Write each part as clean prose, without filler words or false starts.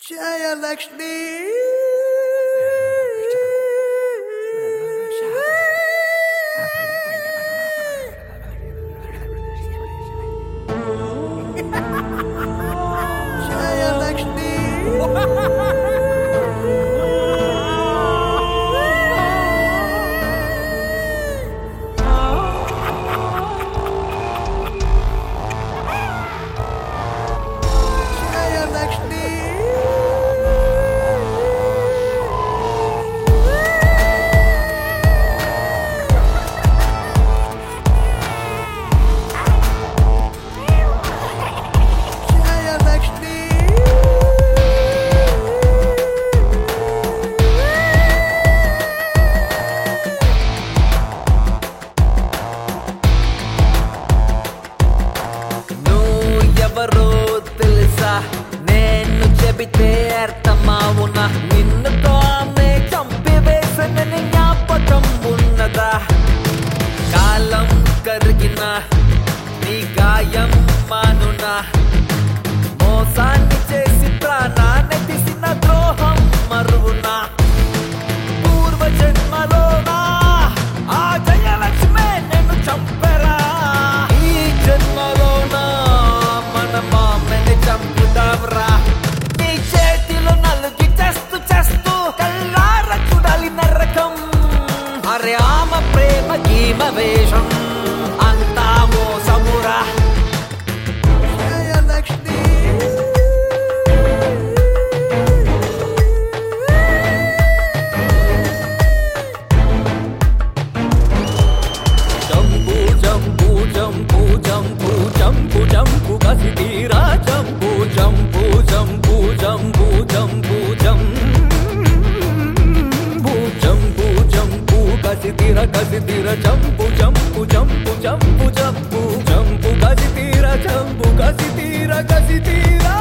Jayalakshmi. నేను చెబితే అర్థమావునా నిన్నుతో ఆమె చంపివేసనని జ్ఞాపకం ఉన్నదా కాలం కరిగిన నీ గాయం మానునా మోసాన్ని చేసి ప్రాణాన్ని తీసిన ద్రోహం మరువునా పూర్వ జన్మలోనా ఆ జయలక్ష్మే నేను చంపరా ఈ జన్మలోనా మన మామని చంపుదావరా నీ చేతిలో నలుగి చేస్తూ కల్లార చూడాలి నరకం అరే ఆమె ప్రేమ గీమ వేషం అంతా మోసమురా జయలక్ష్మి జంపు కసి తీరా jump jump jump jump jump jump jump కసి తీర jump jump jump jump jump jump కసి తీర జంపు కసి తీరా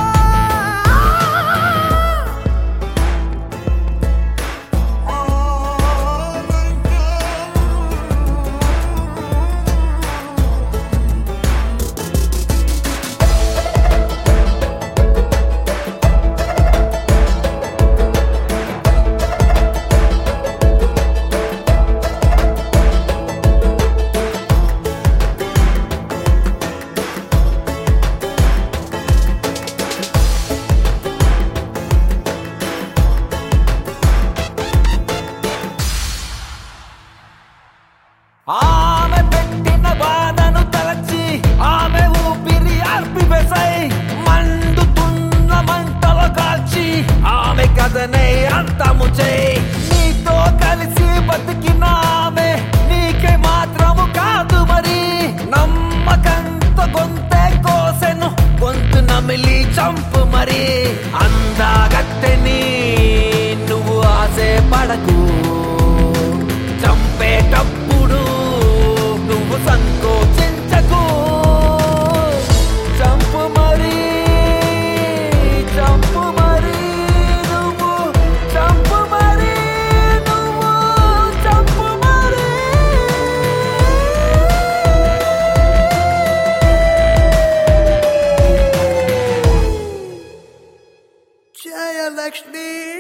ఆమె పెట్టిన బాధను తలచి ఆమె ఊపిరి ఆర్పివేసై మండుతున్న మంటలు కాల్చి ఆమె కథనే అంతము చేయి నీతో కలిసి బతికిన ఆమె నీకే మాత్రము కాదు మరి నమ్మకంతో గొంతే కోసెను గొంతు నమిలి చంపు మరి అందాగత్తెని నువ్వు ఆశే పడకు చంపేటప్పుడు నువ్వు సంకోచించకు చంపు మరి నువ్వు చంపు మరి Jayalakshmi.